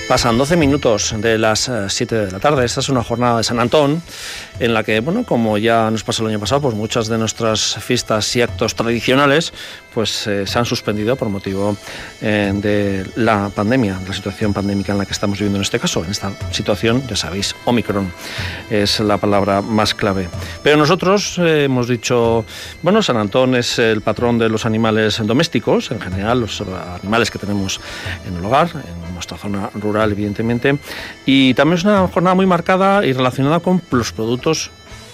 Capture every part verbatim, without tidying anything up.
Pasan doce minutos de las siete de la tarde. Esta es una jornada de San Antón en la que, bueno, como ya nos pasó el año pasado, pues muchas de nuestras fiestas y actos tradicionales pues eh, se han suspendido por motivo eh, de la pandemia, la situación pandémica en la que estamos viviendo en este caso. En esta situación, ya sabéis, Omicron es la palabra más clave. Pero nosotros eh, hemos dicho, bueno, San Antón es el patrón de los animales domésticos, en general, los animales que tenemos en el hogar, en nuestra zona rural, evidentemente, y también es una jornada muy marcada y relacionada con los productos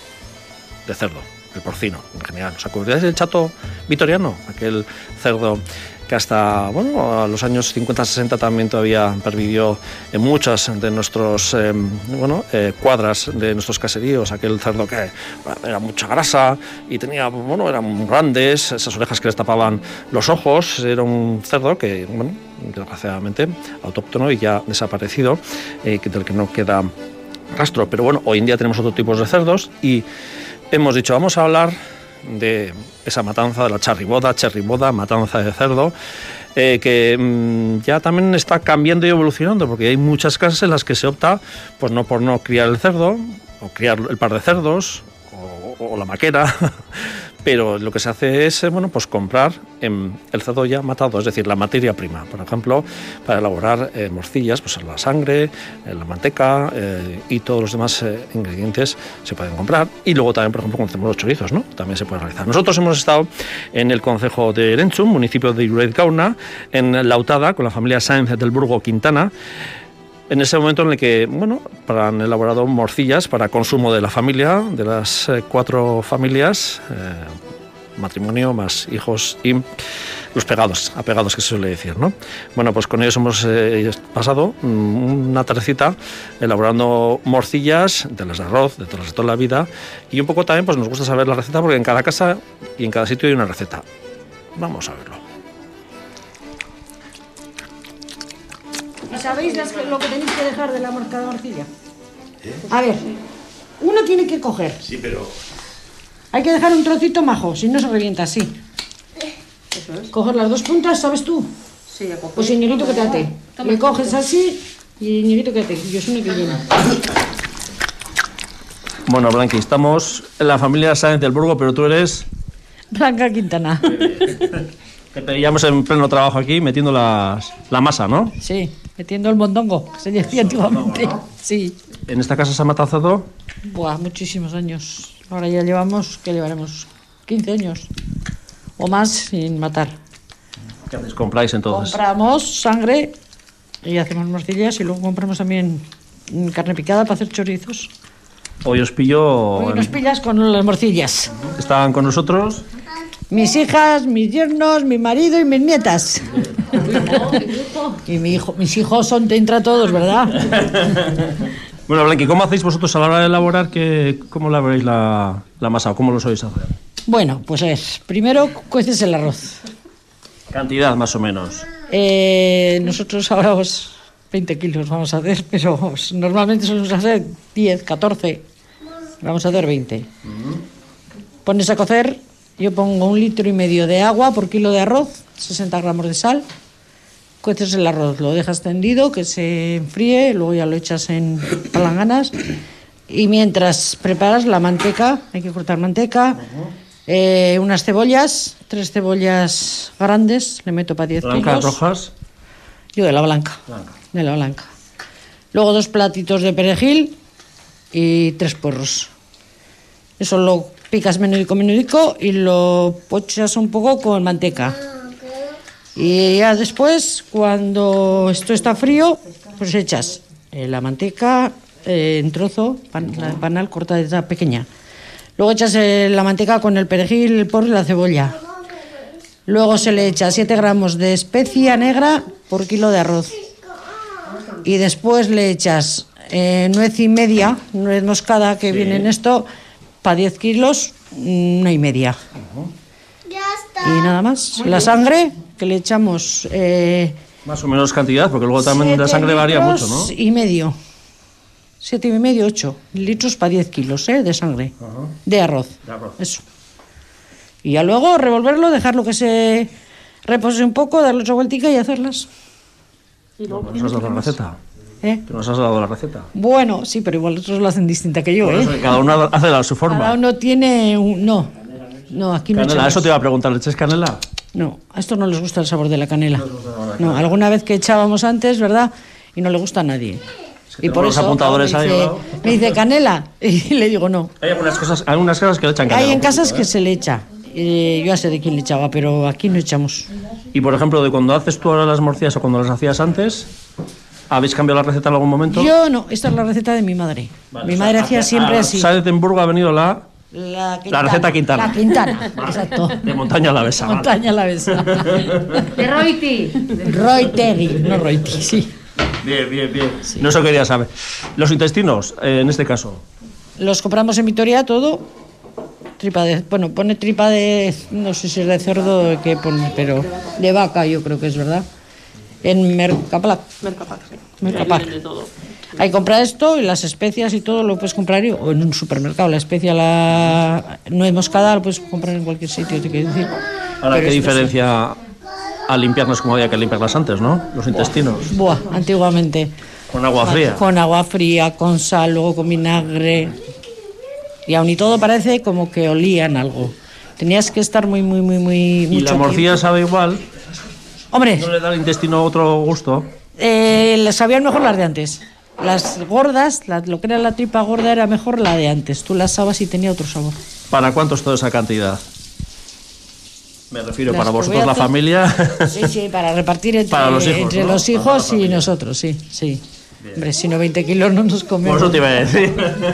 de cerdo, el porcino en general. ¿Os acordáis del chato vitoriano? Aquel cerdo que hasta bueno, a los años cincuenta sesenta también todavía pervivió en muchas de nuestros eh, bueno, eh, cuadras de nuestros caseríos, aquel cerdo que bueno, era mucha grasa y tenía, bueno, eran grandes, esas orejas que les tapaban los ojos. Era un cerdo que, bueno, desgraciadamente autóctono y ya desaparecido, eh, del que no queda rastro. Pero bueno, hoy en día tenemos otro tipo de cerdos y hemos dicho, vamos a hablar de esa matanza, de la charriboda, cherriboda, matanza de cerdo, eh, que mmm, ya también está cambiando y evolucionando, porque hay muchas casas en las que se opta pues no por no criar el cerdo, o criar el par de cerdos, o, o la maquera, pero lo que se hace es bueno, pues comprar eh, el cerdo ya matado, es decir, la materia prima. Por ejemplo, para elaborar eh, morcillas, pues la sangre, eh, la manteca eh, y todos los demás eh, ingredientes se pueden comprar. Y luego también, por ejemplo, cuando hacemos los chorizos, ¿no? También se puede realizar. Nosotros hemos estado en el concejo de Erentzun, municipio de Iruret-Gauna, en Lautada, con la familia Sáenz del Burgo Quintana, en ese momento en el que, bueno, para han elaborado morcillas para consumo de la familia, de las eh, cuatro familias, eh, matrimonio más hijos y los pegados, apegados que se suele decir, ¿no? Bueno, pues con ellos hemos eh, pasado una tardecita elaborando morcillas de las de arroz, de todas de toda la vida, y un poco también pues nos gusta saber la receta porque en cada casa y en cada sitio hay una receta. Vamos a verlo. ¿Sabéis las, lo que tenéis que dejar de la marca de morcilla? ¿Eh? A ver, uno tiene que coger. Sí, pero... Hay que dejar un trocito majo, si no se revienta así. Eso es. Coger las dos puntas, ¿sabes tú? Sí, ya cogí. Pues Iñiguito que te ate. Le coges así y Iñiguito que te ate. Yo soy una que llena. Bueno, Blanqui, estamos en la familia Sáenz del Burgo, pero tú eres... Blanca Quintana. Te pillamos en pleno trabajo aquí, metiendo las, la masa, ¿no? Sí, metiendo el mondongo, que se decía antiguamente. Sí. ¿En esta casa se ha matado cerdo? Buah, muchísimos años. Ahora ya llevamos, ¿qué llevaremos? quince años o más sin matar. ¿Qué hacéis? ¿Compráis entonces? Compramos sangre y hacemos morcillas y luego compramos también carne picada para hacer chorizos. Hoy os pillo... Hoy nos pillas con las morcillas. ¿Están con nosotros? Mis hijas, mis yernos, mi marido y mis nietas. Y mi hijo, mis hijos son te entra todos, ¿verdad? Bueno, Blanqui, ¿cómo hacéis vosotros a la hora de elaborar? Que, ¿Cómo elaboráis la, la masa o cómo lo sois hacer? Bueno, pues es, primero cueces el arroz. ¿Cantidad más o menos? Eh, nosotros ahora pues, veinte kilos vamos a hacer, pero pues, normalmente solemos hacer diez, catorce. Vamos a hacer veinte. Uh-huh. Pones a cocer, yo pongo un litro y medio de agua por kilo de arroz, sesenta gramos de sal. Cueces el arroz, lo dejas tendido, que se enfríe, luego ya lo echas en palanganas. Y mientras preparas la manteca, hay que cortar manteca, uh-huh. eh, unas cebollas, tres cebollas grandes, le meto para diez kilos. ¿Blancas, rojas? Yo de la blanca, blanca, de la blanca. Luego dos platitos de perejil y tres puerros. Eso lo picas menudico, menudico y lo pochas un poco con manteca. Y ya después, cuando esto está frío, pues echas eh, la manteca eh, en trozo, pan, la panal cortada pequeña. Luego echas eh, la manteca con el perejil, el porro y la cebolla. Luego se le echa siete gramos de especia negra por kilo de arroz. Y después le echas eh, nuez y media, nuez moscada que sí. Viene en esto, para diez kilos, una y media. Uh-huh. Ya está. Y nada más. Muy la bien. Sangre, que le echamos... Eh, más o menos cantidad, porque luego también la sangre varía mucho, ¿no? y medio. Siete y medio, ocho litros para diez kilos ¿eh? de sangre. Uh-huh. De arroz. De arroz. Eso. Y ya luego revolverlo, dejarlo que se repose un poco, darle otra vueltica y hacerlas. Y luego, ¿nos has dado la receta? ¿Eh? ¿Tú nos has dado la receta? Bueno, sí, pero igual otros lo hacen distinta que yo, ¿eh? Cada uno hace a su forma. Cada uno tiene un... No, no, aquí no Canela, echamos. eso te iba a preguntar, ¿le echas canela? No, a estos no les gusta el sabor de la canela. No, alguna vez que echábamos antes, ¿verdad? Y no le gusta a nadie. Y por eso los apuntadores me, ahí, dice, ¿no? me dice canela y le digo no. Hay algunas cosas, hay algunas cosas que le echan canela. Hay en un poquito, casas ¿eh? que se le echa. Eh, yo ya sé de quién le echaba, pero aquí no echamos. Y por ejemplo, de cuando haces tú ahora las morcillas o cuando las hacías antes, ¿habéis cambiado la receta en algún momento? Yo no, esta es la receta de mi madre. Vale, mi o sea, madre a- hacía a- siempre a así. Salzburgo ha venido la La, La receta Quintana. La Quintana, exacto. de montaña a la besa. vale. Montaña la besa. De Roiti. Roitegui, no Roiti, sí. Bien, bien, bien. No eso quería saber. Los intestinos, eh, en este caso. Los compramos en Vitoria todo. Tripa de, bueno, pone tripa de, no sé si es de cerdo o de qué pone, pero de vaca yo creo que es, ¿verdad? En Mercapac. Mercapac, sí. Mercapac. Ahí vende todo. Hay que comprar esto y las especias y todo lo puedes comprar ahí, o en un supermercado. La especia, la nuez moscada, lo puedes comprar en cualquier sitio, te quiero decir. Ahora, Pero ¿qué esto diferencia a limpiarlas como había que limpiarlas antes, no? Los intestinos. sí. Buah, antiguamente. Con agua fría. Con agua fría, con sal, luego con vinagre. Y aun y todo parece como que olían algo. Tenías que estar muy, muy, muy, muy... ¿Y mucho la morcilla tiempo. sabe igual? Hombre, ¿No le da al intestino otro gusto? eh, les sabían mejor las de antes. Las gordas, la- lo que era la tripa gorda era mejor la de antes. Tú la asabas y tenía otro sabor. ¿Para cuánto es toda esa cantidad? Me refiero, Las para que vosotros voy a la hacer- familia. Sí, sí, para repartir entre, Para los hijos, entre ¿no? los Para hijos la y familia. nosotros, sí, sí. Hombre, si no veinte kilos no nos Por comemos. eso te iba a decir.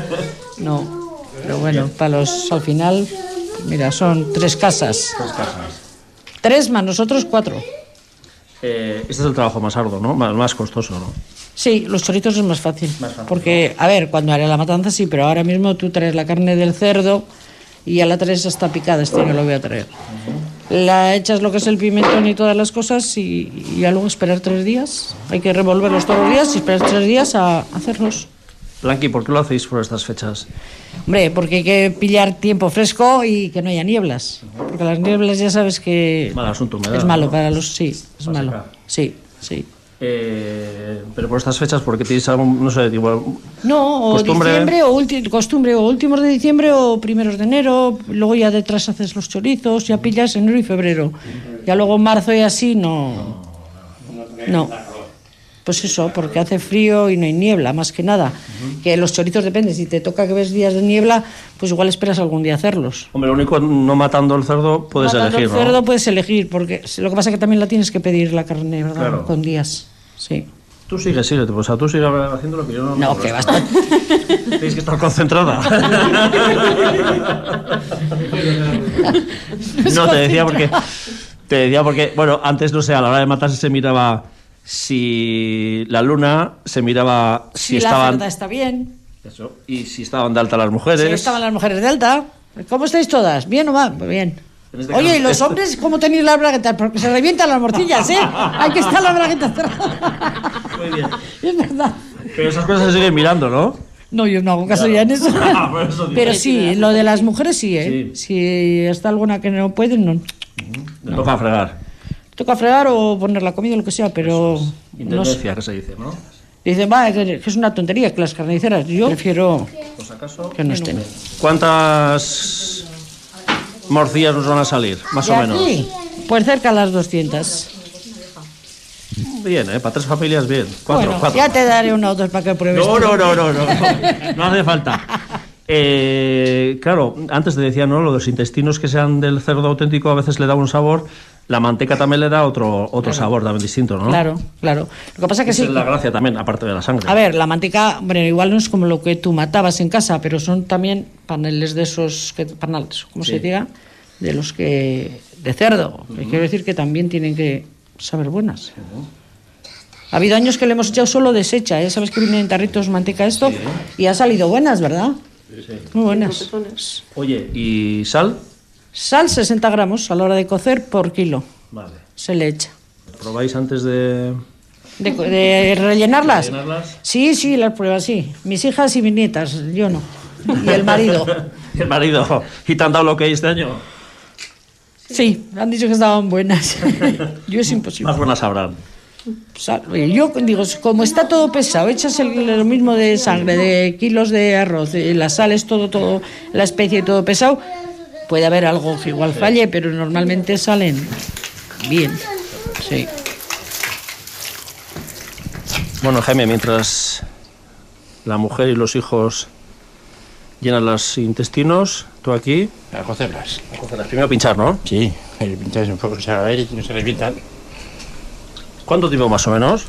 No, pero bueno, para los, al final, mira, son tres casas. Tres casas. Tres más nosotros, cuatro. Eh, este es el trabajo más arduo, ¿no? Más, más costoso, ¿no? Sí, los choritos es más fácil. Más fácil, Porque, a ver, cuando haré la matanza sí, pero ahora mismo tú traes la carne del cerdo y ya la traes hasta picada, este no lo voy a traer. La echas lo que es el pimentón y todas las cosas y, y ya luego esperar tres días. Hay que revolverlos todos los días y esperar tres días a hacerlos. Blanqui, ¿por qué lo hacéis por estas fechas? Hombre, porque hay que pillar tiempo fresco y que no haya nieblas. Porque las nieblas ya sabes que Mal asunto, humedad, es malo ¿no? para los... Sí, es Para malo. secar. Sí, sí. Eh, pero por estas fechas, porque tienes algún, no sé, igual. No, o Costumbre. diciembre, o ulti- costumbre, o últimos de diciembre o primeros de enero, luego ya detrás haces los chorizos, ya pillas enero y febrero. Ya luego marzo y así no. No. Pues eso, porque hace frío y no hay niebla, más que nada. Que los chorizos depende, si te toca que ves días de niebla, pues igual esperas algún día hacerlos. Hombre, lo único, no matando el cerdo, puedes Matando elegir, el cerdo ¿no? puedes elegir, porque lo que pasa es que también la tienes que pedir la carne, ¿verdad? Claro. Con días. Sí. Tú sigues, sí, o sea, tú sigues haciendo lo que yo no. No, que bastante. Tienes que estar concentrada. No, te decía porque. Te decía porque, bueno, antes, no sé, a la hora de matarse se miraba si la luna, se miraba si, Si la estaban. cerda está bien. Eso, y si estaban de alta las mujeres. Sí, estaban las mujeres de alta. ¿Cómo estáis todas? ¿Bien o mal? Pues bien. En este Oye, caso- ¿y los hombres cómo tenéis las braguetas? Porque se revientan las morcillas, ¿eh? Hay que estar las braguetas cerradas. Muy bien. Es verdad. Pero esas cosas se siguen mirando, ¿no? No, yo no hago caso ya en eso. Ah, por eso digo. Pero sí, lo de las mujeres sí, ¿eh? Si está alguna que no pueden, no. Me toca fregar. Toca fregar o poner la comida, lo que sea, pero... No sé. Intendencia, que se dice, ¿no? Dicen, va, que que es una tontería, que las carniceras. Yo prefiero Por si acaso. que no estén. ¿Cuántas morcillas nos van a salir? Más ¿De o menos. aquí? Pues cerca a las doscientas. Bien, ¿eh? Para tres familias, bien. Cuatro, Bueno, cuatro. ya te daré una o dos para que pruebes. No, tú. no, no, no, no. No hace falta. Eh, claro, antes te decía, ¿no? Lo de los intestinos que sean del cerdo auténtico a veces le da un sabor. La manteca también le da otro, otro sabor también distinto, ¿no? Claro, claro. Lo que pasa es que Esa sí. es la gracia también, aparte de la sangre. A ver, la manteca, hombre, igual no es como lo que tú matabas en casa, pero son también paneles de esos, que, panales, como Sí. se diga, de los que, de cerdo. Uh-huh. Quiero decir que también tienen que saber buenas. Uh-huh. Ha habido años que le hemos echado solo deshecha, ¿eh? Sabes que viene en tarritos manteca esto, sí, ¿eh? Y ha salido buenas, ¿verdad? Sí, sí. Muy buenas. Oye, ¿y sal? Sal sesenta gramos a la hora de cocer por kilo. Vale. Se le echa. ¿Probáis antes de...? ¿De, de rellenarlas? ¿De rellenarlas? Sí, sí, las pruebas, sí. Mis hijas y mis nietas, yo no. Y el marido. ¿Y el marido? ¿Y te han dado lo que hay este año? Sí, han dicho que estaban buenas. Yo es imposible. Más buenas sabrán. Yo digo, como está todo pesado, echas el, lo mismo de sangre, de kilos de arroz, de las sales, todo, todo, la especie, todo pesado, puede haber algo que igual falle, pero normalmente salen bien. Sí. Bueno, Jaime, mientras la mujer y los hijos llenan los intestinos, tú aquí... A cocerlas. A cocerlas. Primero pinchar, ¿no? Sí, el pinchar es un poco que se haga aire y no se revientan. ¿Cuánto tiempo más o menos?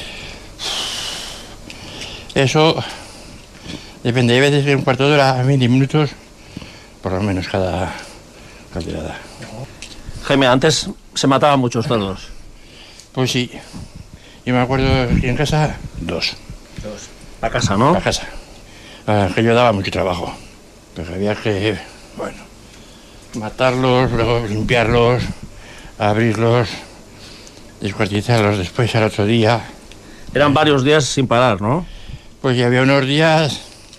Eso depende, hay veces que un cuarto de hora, veinte minutos, por lo menos cada calderada. Jaime, antes se mataban muchos cerdos. Pues sí, yo me acuerdo que en casa, dos. Dos. La casa, ¿no? La casa. Que yo daba mucho trabajo, porque había que, bueno, matarlos, luego limpiarlos, abrirlos, descuartizarlos después al otro día. Eran varios días sin parar, ¿no? Pues ya había unos días...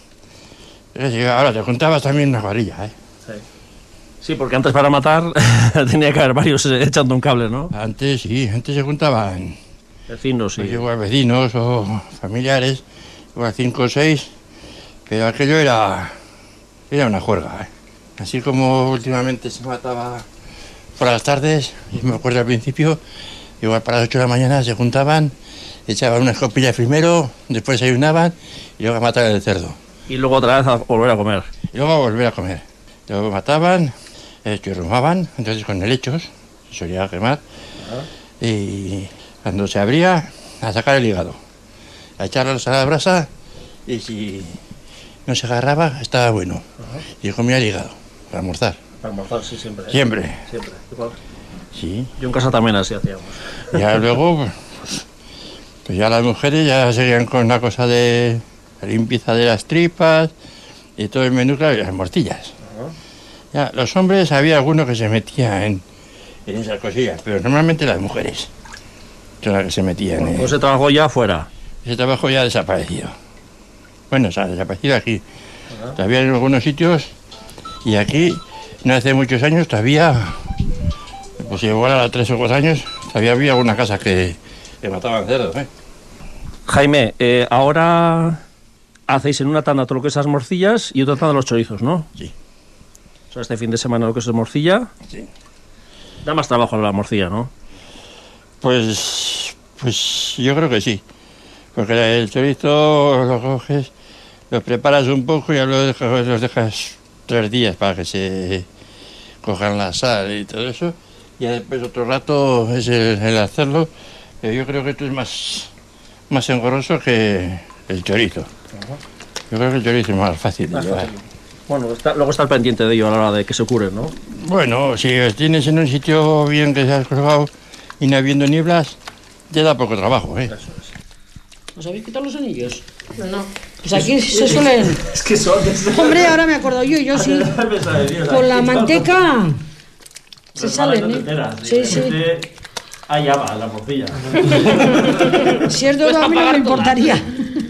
Ahora te contabas también una varilla, ¿eh? Sí. Sí, porque antes para matar tenía que haber varios echando un cable, ¿no? Antes sí, antes se juntaban... Vecinos, sí. Pues igual vecinos o familiares, igual cinco o seis, pero aquello era... Era una juerga, ¿eh? Así como últimamente se mataba por las tardes, y me acuerdo al principio, igual para las ocho de la mañana se juntaban, echaban unas copillas primero, después desayunaban y luego a matar el cerdo. Y luego otra vez a volver a comer. Y luego a volver a comer. Luego mataban, eh, churrumaban, entonces con helechos, se solía quemar, uh-huh. Y cuando se abría, a sacar el hígado, a echarlos a la brasa, y si no se agarraba, estaba bueno. Uh-huh. Y comía el hígado, para almorzar. Para almorzar, sí, siempre. ¿eh? Siempre. Siempre, igual. Sí. Yo en casa también así hacíamos. Ya luego, pues, pues ya las mujeres ya seguían con la cosa de la limpieza de las tripas y todo el menú, claro, y las morcillas. Uh-huh. Ya, los hombres había algunos que se metían en, en esas cosillas, pero normalmente las mujeres son las que se metían. Bueno, en... pues ese trabajo ya fuera. Ese trabajo ya ha desaparecido. Bueno, o sea, ha desaparecido aquí. Uh-huh. Todavía en algunos sitios, y aquí, no hace muchos años, todavía, pues igual a tres o cuatro años, todavía había alguna casa que, que mataban cerdos, ¿eh? Jaime, eh, ahora hacéis en una tanda todo lo que es las morcillas y otra tanda los chorizos, ¿no? Sí. O sea, este fin de semana lo que es morcilla. Sí. Da más trabajo la morcilla, ¿no? Pues, pues yo creo que sí. Porque el chorizo lo coges, lo preparas un poco y ya lo dejas, los dejas tres días para que se cojan la sal y todo eso. Y después otro rato es el, el hacerlo. Pero yo creo que esto es más, más engorroso que el chorizo. Yo creo que el chorizo es más fácil de llevar. Bueno, está, luego está el pendiente de ello a la hora de que se cure, ¿no? Bueno, si tienes en un sitio bien que se has colgado y no habiendo nieblas, te da poco trabajo, ¿eh? ¿Os habéis quitado los anillos? No, no. Pues aquí se suelen... Es que son... Hombre, ahora me acuerdo yo, yo sí. Con la manteca se salen, ¿eh? Sí, sí. Ahí ya va, la morcilla. Si es de a mí no me importaría.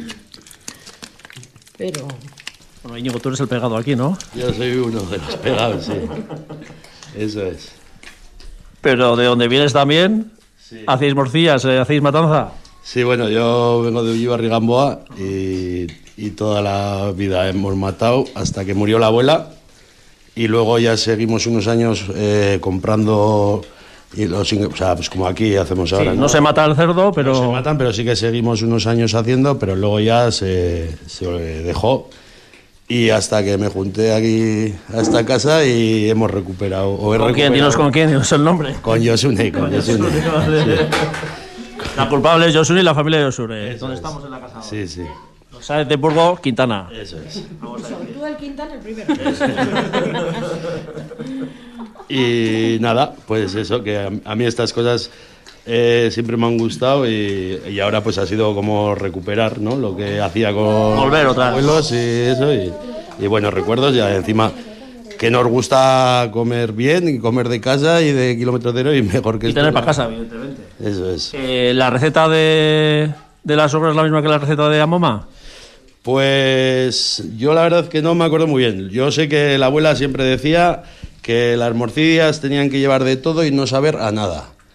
Pero... Bueno, Íñigo, tú eres el pegado aquí, ¿no? Yo soy uno de los pegados, sí. Eso es. Pero de donde vienes también, sí. ¿Hacéis morcillas, eh, hacéis matanza? Sí, bueno, yo vengo de Ullibarri, Gamboa, y, y toda la vida hemos matado hasta que murió la abuela, y luego ya seguimos unos años eh, comprando, y los, o sea, pues como aquí hacemos ahora. Sí, ¿no? no se mata el cerdo, pero... No se matan, pero sí que seguimos unos años haciendo, pero luego ya se, se dejó. Y hasta que me junté aquí a esta casa y hemos recuperado. O he ¿Con recuperado, quién? Dinos con quién, dinos el nombre. Con Yosune, con, con Yosune. Yosune. Sí. La culpable es Yosune y la familia de Yosune. ¿Dónde estamos en la casa? Sí, sí. Sáenz de Burgos, Quintana. Eso es. Vamos a ver. Tú el Quintana el primero. Y nada, pues eso, que a, a mí estas cosas eh, siempre me han gustado y, y ahora pues ha sido como recuperar, ¿no? Lo que hacía con Volver otra vez. abuelos y eso, y, y buenos recuerdos, ya encima que nos gusta comer bien y comer de casa y de kilómetro cero y mejor que Y esto, tener ¿no? para casa, evidentemente. Eso es. Eh, ¿La receta de, de las obras es la misma que la receta de Amoma? Pues yo la verdad que no me acuerdo muy bien. Yo sé que la abuela siempre decía que las morcillas tenían que llevar de todo y no saber a nada.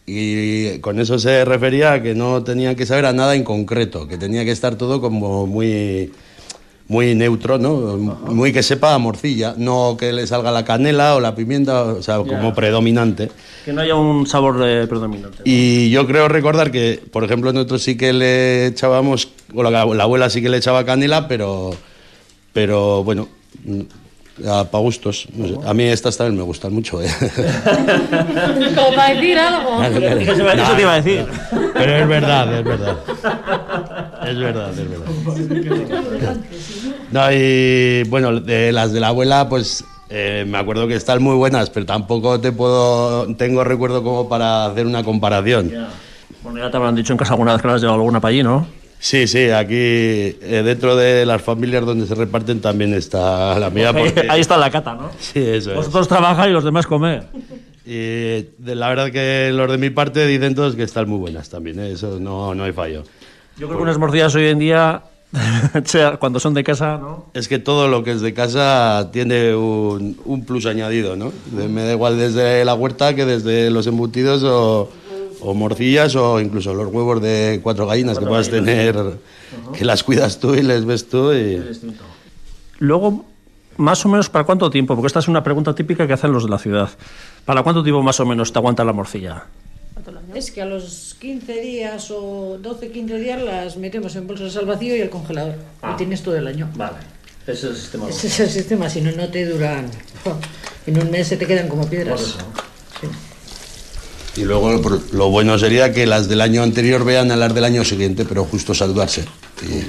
Y con eso se refería a que no tenía que saber a nada en concreto, que tenía que estar todo como muy, muy neutro, ¿no? Muy que sepa a morcilla, no que le salga la canela o la pimienta, o sea, como Ya. predominante. Que no haya un sabor eh, predominante, ¿no? Y yo creo recordar que, por ejemplo, nosotros sí que le echábamos, o la, la abuela sí que le echaba canela, pero, pero bueno, para gustos. No sé. A mí estas también me gustan mucho, ¿eh? Como para decir algo. Eso te iba a decir. Pero es verdad, es verdad. Es verdad, es verdad. No, y bueno, de las de la abuela, pues eh, me acuerdo que están muy buenas, pero tampoco te puedo, tengo recuerdo como para hacer una comparación. Ya. Bueno, ya te habrán dicho en casa alguna vez que le has llevado alguna para allí, ¿no? Sí, sí, aquí eh, dentro de las familias donde se reparten también está la mía. Porque... Ahí está la cata, ¿no? Sí, eso es. Vosotros trabajáis y los demás comer. Y de, la verdad que los de mi parte dicen todos que están muy buenas también, ¿eh? Eso no, no hay fallo. Yo creo que unas morcillas hoy en día, cuando son de casa, ¿no? Es que todo lo que es de casa tiene un, un plus añadido, ¿no? De- Me da igual desde la huerta que desde los embutidos o, o morcillas o incluso los huevos de cuatro gallinas que puedas tener, que las cuidas tú y les ves tú. Y... Luego, más o menos, ¿para cuánto tiempo? Porque esta es una pregunta típica que hacen los de la ciudad. ¿Para cuánto tiempo más o menos te aguanta la morcilla? Es que a los quince días o doce, quince días las metemos en bolsas al vacío y al congelador. Ah. Y tienes todo el año. Vale, ese es el sistema. Ese es el sistema, si no, no te duran. En un mes se te quedan como piedras. Sí. Y luego por- lo bueno sería que las del año anterior vean a las del año siguiente, pero justo saludarse. Y-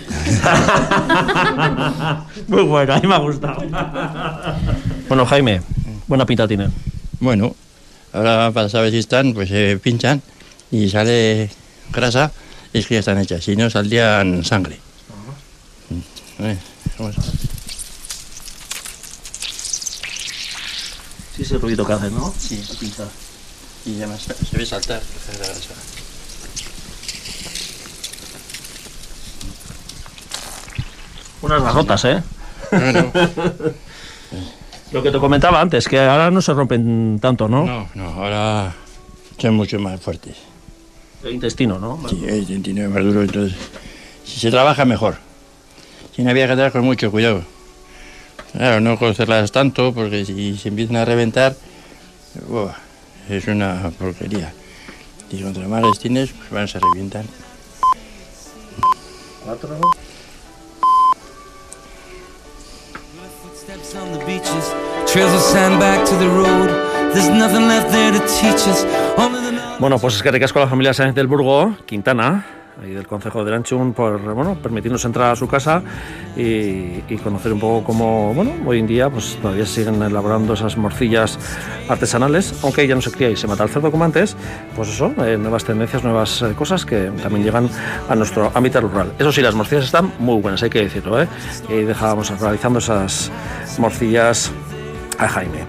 Muy bueno, a mí me ha gustado. Bueno, Jaime, buena pinta tienen. Bueno, ahora para saber si están, pues se pinchan y sale grasa, y es que ya están hechas. Si no, saldrían sangre. Eh, vamos a ver. Sí, ese ruido que hacen, ¿no? Sí, pinza. Y además se ve saltar la grasa. Unas barrotas, ¿eh? Bueno, Lo que te comentaba antes, que ahora no se rompen tanto, ¿no? no, no, ahora son mucho más fuertes. El intestino, ¿no? Sí, el intestino es más duro, entonces si se trabaja mejor. Si no había que andar con mucho cuidado. Claro, no cocerlas tanto, porque si se empiezan a reventar, ¡buah!, es una porquería. Y contra más les tienes, pues van, se revientan. Cuatro. Footsteps on the beaches, trails of sand back to the road. There's nothing left there to teach us. Only the knowledge. Bueno, pues es que ricasco a la familia Sáenz del Burgo, Quintana, ahí del concejo de Eranchun, por bueno, permitirnos entrar a su casa y, y conocer un poco cómo, bueno, hoy en día pues todavía se siguen elaborando esas morcillas artesanales, aunque ya no se cría y se mata el cerdo como antes, pues eso, eh, nuevas tendencias, nuevas eh, cosas que también llegan a nuestro ámbito rural. Eso sí, las morcillas están muy buenas, hay que decirlo, ¿eh? Y dejábamos realizando esas morcillas a Jaime.